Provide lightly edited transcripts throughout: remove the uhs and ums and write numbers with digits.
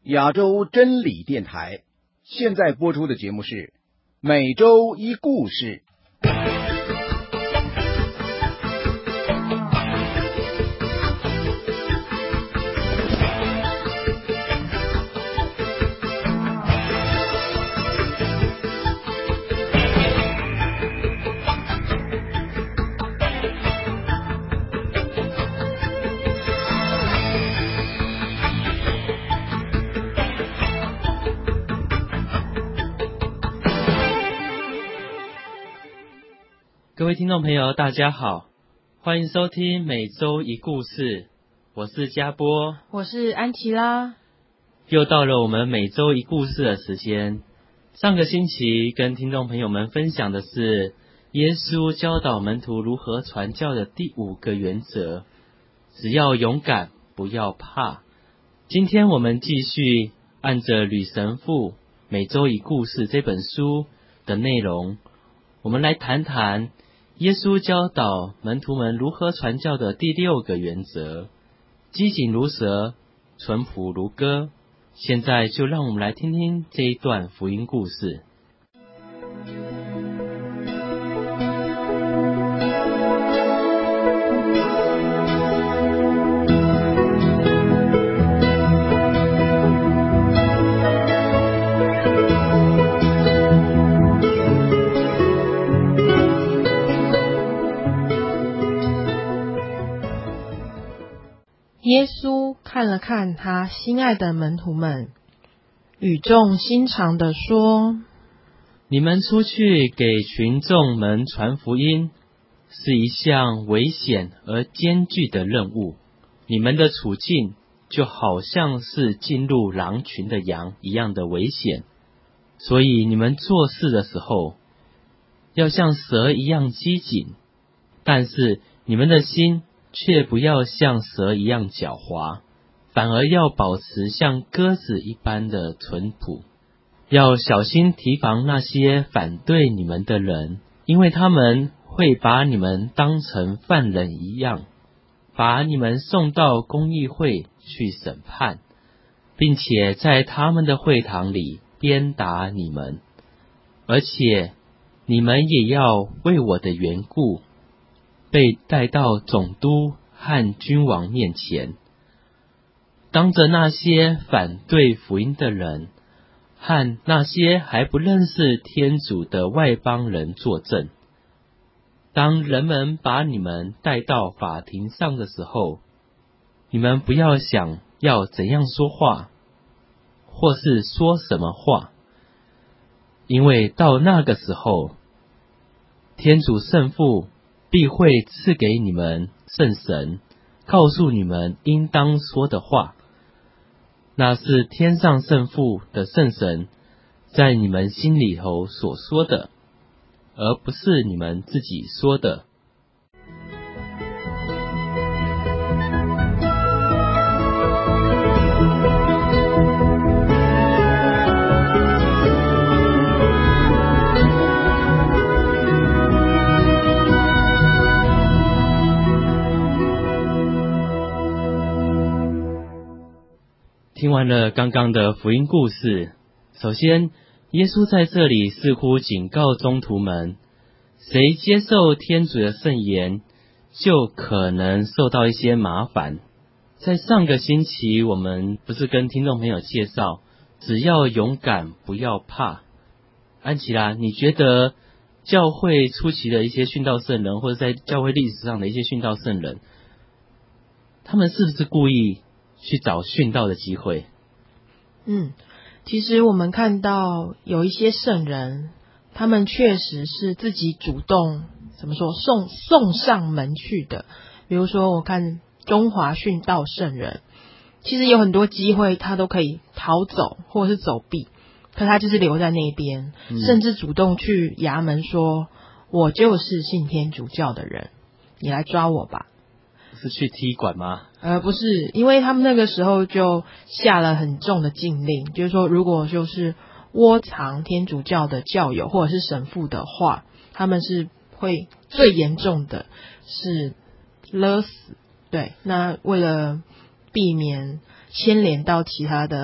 亚洲真理电台，现在播出的节目是每周一故事。 各位听众朋友大家好，欢迎收听每周一故事，我是嘉波， 我是安琪拉。 又到了我们每周一故事的时间。上个星期跟听众朋友们分享的是耶稣教导门徒如何传教的第5个原则，只要勇敢，不要怕。今天我们继续按着吕神父每周一故事这本书的内容，我们来谈谈耶稣教导门徒们如何传教的第6个原则，机警如蛇，淳朴如歌。现在就让我们来听听这一段福音故事。 耶稣看了看他心爱的门徒们，语重心长地说： 你们出去给群众们传福音，是一项危险而艰巨的任务。你们的处境就好像是进入狼群的羊一样的危险，所以你们做事的时候要像蛇一样机警，但是你们的心却不要像蛇一样狡猾，反而要保持像鸽子一般的淳朴。要小心提防那些反对你们的人，因为他们会把你们当成犯人一样，把你们送到公议会去审判，并且在他们的会堂里鞭打你们。而且你们也要为我的缘故被带到总督和君王面前，当着那些反对福音的人和那些还不认识天主的外邦人作证。当人们把你们带到法庭上的时候，你们不要想要怎样说话，或是说什么话，因为到那个时候，天主圣父必会赐给你们圣神，告诉你们应当说的话。那是天上圣父的圣神在你们心里头所说的，而不是你们自己说的。听完了刚刚的福音故事，首先耶稣在这里似乎警告宗徒们，谁接受天主的圣言，就可能受到一些麻烦。在上个星期我们不是跟听众朋友介绍，只要勇敢，不要怕。安琪拉，你觉得教会初期的一些殉道圣人，或者在教会历史上的一些殉道圣人，他们是不是故意去找殉道的机会？ 其实我们看到有一些圣人，他们确实是自己主动送上门去的。比如说我看中华殉道圣人，其实有很多机会他都可以逃走或者是走避，可他就是留在那边，甚至主动去衙门说，我就是信天主教的人，你来抓我吧。 是去踢馆吗？ 不是，因为他们那个时候就下了很重的禁令，就是说如果就是窝藏天主教的教友或者是神父的话，他们是会最严重的是勒死。对，那为了避免牵连到其他的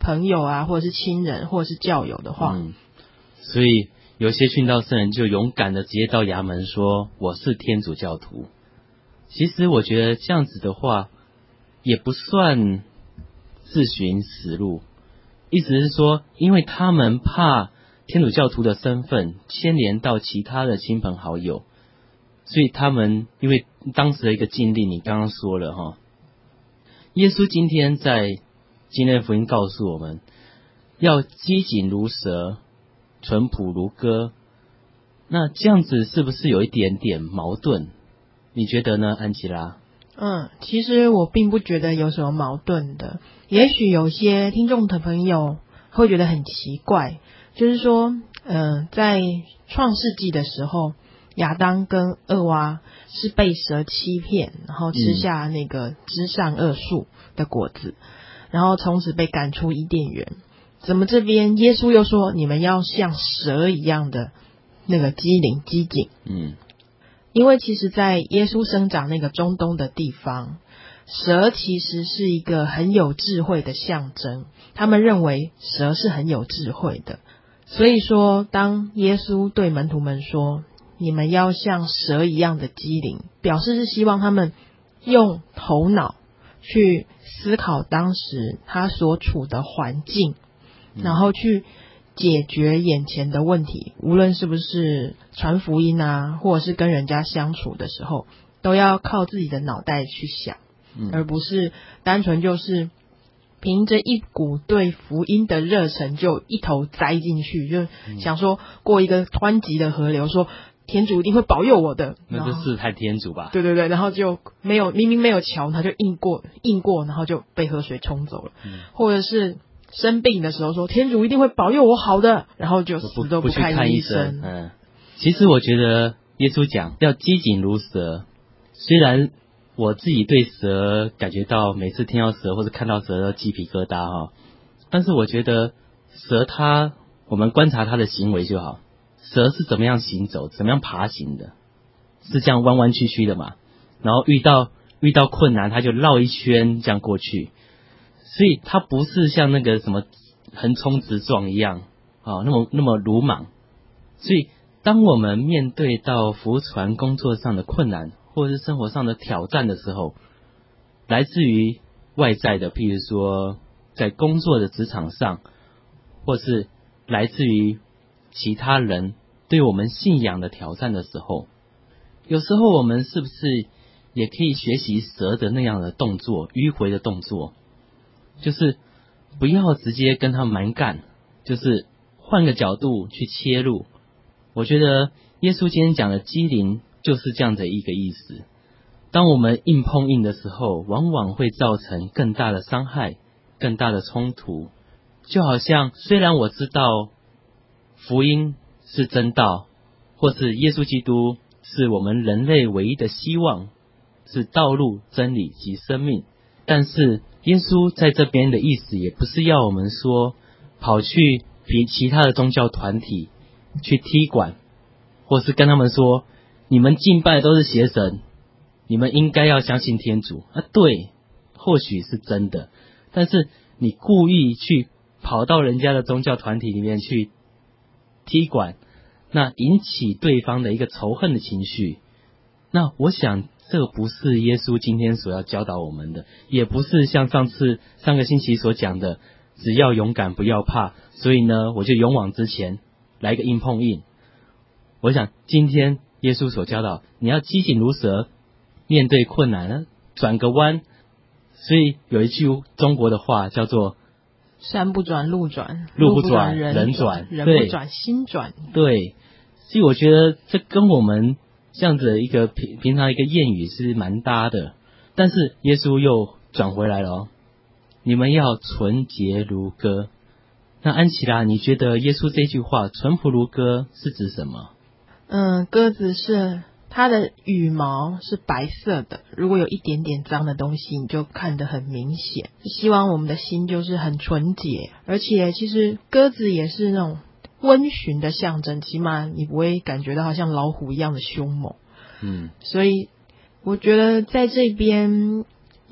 朋友啊，或者是亲人，或者是教友的话。 所以有些殉道圣人就勇敢的直接到衙门说我是天主教徒。其实我觉得这样子的话也不算自寻死路，意思是说因为他们怕天主教徒的身份牵连到其他的亲朋好友，所以他们因为当时的一个禁令你刚刚说了哈，耶稣今天在今天的福音告诉我们要机警如蛇，淳朴如歌，那这样子是不是有一点点矛盾？你觉得呢，安琪拉？ 其实我并不觉得有什么矛盾的。也许有些听众的朋友会觉得很奇怪，就是说，在创世纪的时候，亚当跟厄娃是被蛇欺骗，然后吃下那个知善恶树的果子，然后从此被赶出伊甸园。怎么这边耶稣又说你们要像蛇一样的那个机灵机警？因为其实在耶稣生长那个中东的地方，蛇其实是一个很有智慧的象征，他们认为蛇是很有智慧的。所以说当耶稣对门徒们说你们要像蛇一样的机灵，表示是希望他们用头脑去思考当时他所处的环境，然后去解决眼前的问题，无论是不是传福音啊，或者是跟人家相处的时候，都要靠自己的脑袋去想，而不是单纯就是凭着一股对福音的热忱就一头栽进去，就想说过一个湍急的河流，说天主一定会保佑我的， 那就试探天主吧。 对对对，然后就没有，明明没有桥，他就硬过，然后就被河水冲走了，或者是生病的时候说天主一定会保佑我好的，然后就死都不去看医生。其实我觉得耶稣讲要机警如蛇，虽然我自己对蛇感觉到每次听到蛇或者看到蛇都鸡皮疙瘩哈，但是我觉得蛇我们观察它的行为就好，蛇是怎么样行走，怎么样爬行的，是这样弯弯曲曲的嘛，然后遇到困难它就绕一圈这样过去，所以它不是像那个什么横冲直撞一样那么鲁莽。所以当我们面对到福传工作上的困难或者是生活上的挑战的时候，来自于外在的，譬如说在工作的职场上，或是来自于其他人对我们信仰的挑战的时候，有时候我们是不是也可以学习蛇的那样的动作，迂回的动作，就是不要直接跟他蛮干，就是换个角度去切入。我觉得耶稣今天讲的机灵就是这样的一个意思。当我们硬碰硬的时候，往往会造成更大的伤害，更大的冲突。就好像虽然我知道福音是真道，或是耶稣基督是我们人类唯一的希望，是道路、真理及生命，但是耶稣在这边的意思也不是要我们说跑去比其他的宗教团体去踢馆，或是跟他们说你们敬拜都是邪神，你们应该要相信天主对，或许是真的，但是你故意去跑到人家的宗教团体里面去踢馆，那引起对方的一个仇恨的情绪，那我想这个不是耶稣今天所要教导我们的，也不是像上个星期所讲的只要勇敢不要怕，所以呢我就勇往直前来个硬碰硬。我想今天耶稣所教导你要机警如蛇，面对困难转个弯。所以有一句中国的话叫做山不转路转， 路不转人转， 人不转心转。 对，所以我觉得这跟我们这样子一个平常一个谚语是蛮搭的。但是耶稣又转回来了你们要纯洁如歌。那安琪拉，你觉得耶稣这句话淳朴如歌是指什么？ 鸽子是它的羽毛是白色的，如果有一点点脏的东西你就看得很明显。希望我们的心就是很纯洁，而且其实鸽子也是那种温驯的象征，起码你不会感觉到好像老虎一样的凶猛。所以我觉得在这边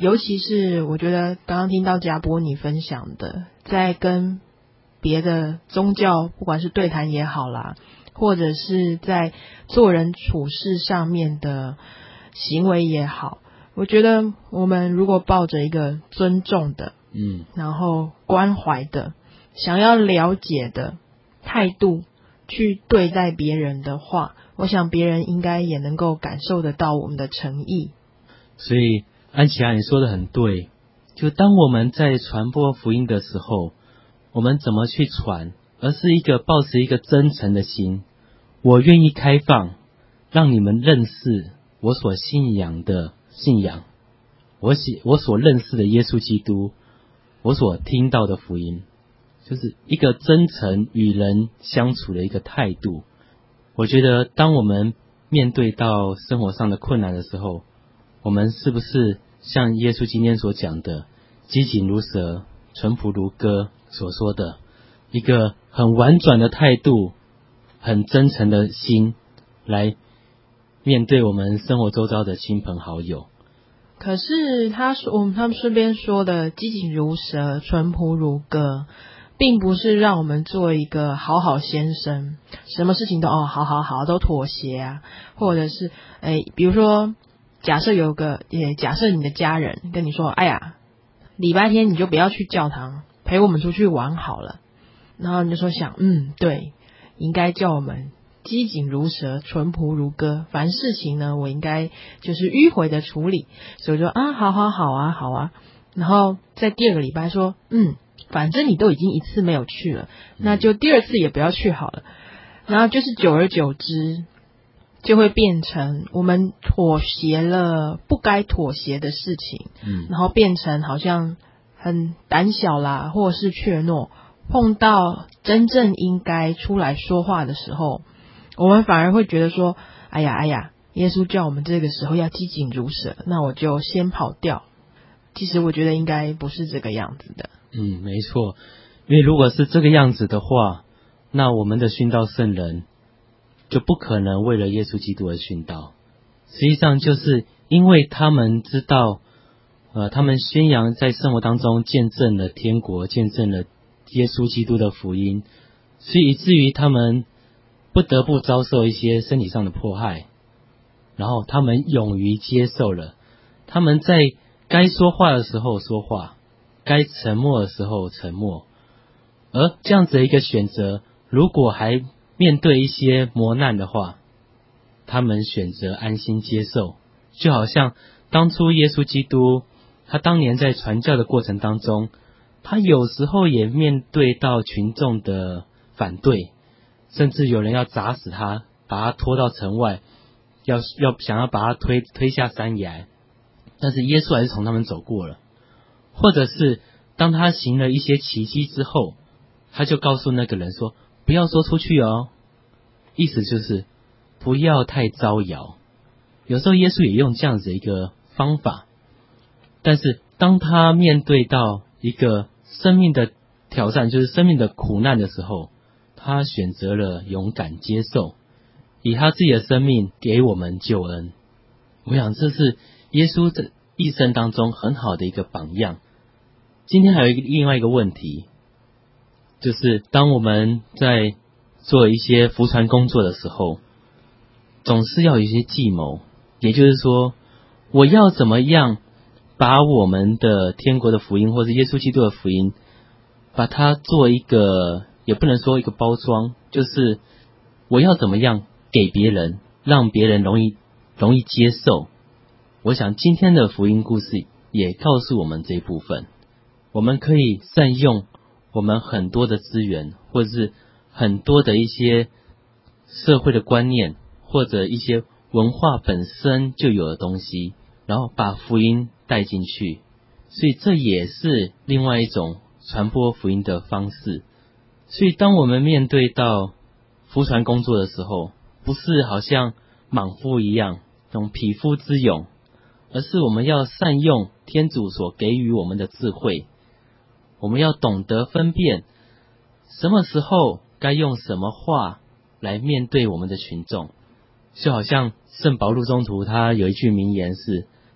尤其是我觉得刚刚听到嘉波你分享的，在跟别的宗教不管是对谈也好啦，或者是在做人处事上面的行为也好，我觉得我们如果抱着一个尊重的然后关怀的想要了解的态度去对待别人的话，我想别人应该也能够感受得到我们的诚意。 所以安琪拉你说的很对，就当我们在传播福音的时候，我们怎么去传，而是抱持一个真诚的心，我愿意开放，让你们认识我所信仰的信仰，我所认识的耶稣基督，我所听到的福音，就是一个真诚与人相处的一个态度。我觉得当我们面对到生活上的困难的时候，我们是不是像耶稣今天所讲的，机警如蛇，淳朴如歌所说的，一个很婉转的态度，很真诚的心来面对我们生活周遭的亲朋好友。 可是他们顺便说的机警如蛇，淳朴如歌，并不是让我们做一个好好先生，什么事情都好都妥协啊，或者是比如说假设你的家人跟你说，哎呀，礼拜天你就不要去教堂，陪我们出去玩好了，然后你就说想对，应该叫我们机警如蛇，淳朴如歌，凡事情呢我应该就是迂回的处理，所以说好啊，然后在第二个礼拜说反正你都已经一次没有去了，那就第二次也不要去好了，然后就是久而久之就会变成我们妥协了不该妥协的事情，然后变成好像很胆小啦，或者是怯懦，碰到真正应该出来说话的时候，我们反而会觉得说，哎呀，耶稣叫我们这个时候要机警如蛇，那我就先跑掉。其实我觉得应该不是这个样子的。 没错，因为如果是这个样子的话，那我们的殉道圣人就不可能为了耶稣基督而殉道。实际上就是因为他们知道他们宣扬在生活当中见证了天国，见证了耶稣基督的福音，所以以至于他们不得不遭受一些身体上的迫害，然后他们勇于接受了，他们在该说话的时候说话，该沉默的时候沉默，而这样子的一个选择，如果还面对一些磨难的话，他们选择安心接受。就好像当初耶稣基督他当年在传教的过程当中，他有时候也面对到群众的反对，甚至有人要砸死他，把他拖到城外，想要把他推下山崖，但是耶稣还是从他们走过了。或者是当他行了一些奇迹之后，他就告诉那个人说，不要说出去哦，意思就是不要太招摇。有时候耶稣也用这样子一个方法，但是当他面对到一个生命的挑战，就是生命的苦难的时候，他选择了勇敢接受，以他自己的生命给我们救恩。我想这是耶稣这一生当中很好的一个榜样。今天还有另外一个问题，就是当我们在做一些福传工作的时候，总是要有一些计谋，也就是说，我要怎么样把我们的天国的福音或者耶稣基督的福音，把它做一个，也不能说一个包装，就是我要怎么样给别人，让别人容易接受。我想今天的福音故事也告诉我们这一部分，我们可以善用我们很多的资源，或者是很多的一些社会的观念，或者一些文化本身就有的东西，然后把福音带进去，所以这也是另外一种传播福音的方式。所以当我们面对到福传工作的时候，不是好像莽夫一样这种匹夫之勇，而是我们要善用天主所给予我们的智慧，我们要懂得分辨什么时候该用什么话来面对我们的群众。就好像圣保禄宗徒他有一句名言是，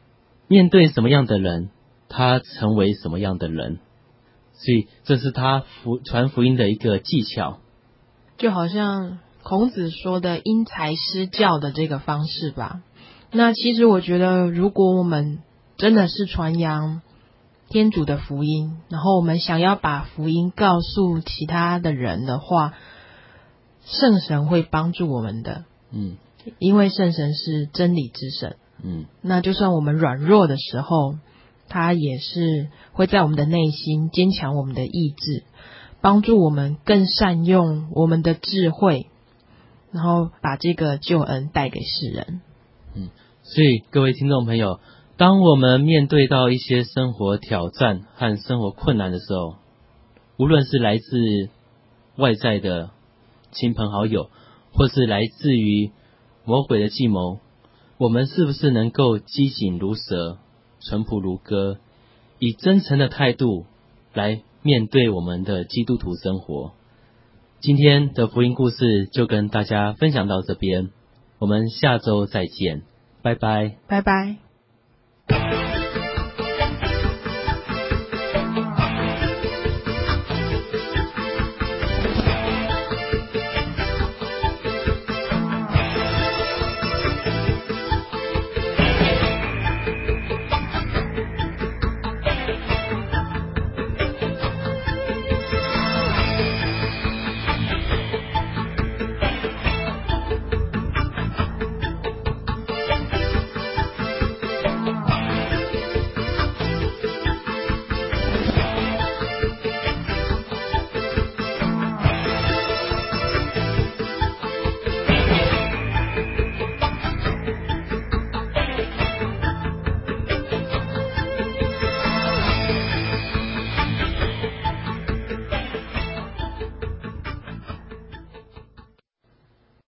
面对什么样的人，他成为什么样的人。所以这是他传福音的一个技巧。 就好像孔子说的因材施教的这个方式吧。那其实我觉得，如果我们真的是传扬天主的福音，然后我们想要把福音告诉其他的人的话，圣神会帮助我们的。因为圣神是真理之神。那就算我们软弱的时候，他也是会在我们的内心坚强我们的意志，帮助我们更善用我们的智慧，然后把这个救恩带给世人。 所以各位听众朋友，当我们面对到一些生活挑战和生活困难的时候，无论是来自外在的亲朋好友，或是来自于魔鬼的计谋，我们是不是能够机警如蛇，淳朴如歌，以真诚的态度来面对我们的基督徒生活？今天的福音故事就跟大家分享到这边，我们下周再见，拜拜， 拜拜。